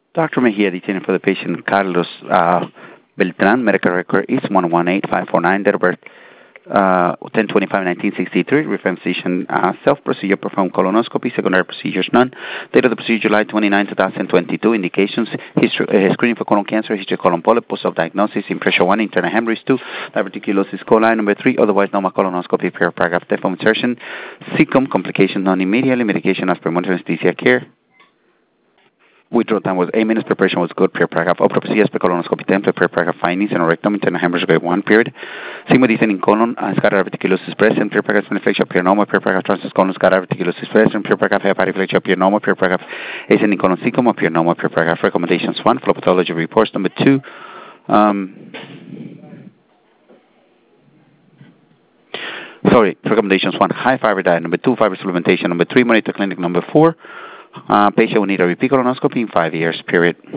Dr. Mejia, detailing for the patient Carlos Beltran. Medical record is 118549. Date of birth 10/25/1963. Reference physician self-procedure performed colonoscopy. Secondary procedures none. Date of the procedure July 29, 2022. Indications history, screening for colon cancer, history of colon polyp, post-op diagnosis, impression 1, internal hemorrhage 2, diverticulosis coli number 3, otherwise normal colonoscopy per paragraph. Deform insertion, cecum, complications non immediately, medication as per monitor anesthesia care. Withdrawal time was 8 minutes. Preparation was good per paragraph. Autopsy as per colonoscopy template per paragraph. Findings in rectum, internal hemorrhage grade 1 period. Sigma descending colon, scatter diverticulosis present per paragraph. Inflection appear normal per paragraph. Transverse colon scatter diverticulosis present per paragraph. Hepatic inflection appear normal per paragraph. Ascending colon cecum appear normal per paragraph. Recommendations 1. Flow pathology reports. Number 2. Recommendations 1. High fiber diet. Number 2. Fiber supplementation. Number 3. Monitor clinic. Number 4. Patient will need a repeat colonoscopy in 5 years, period.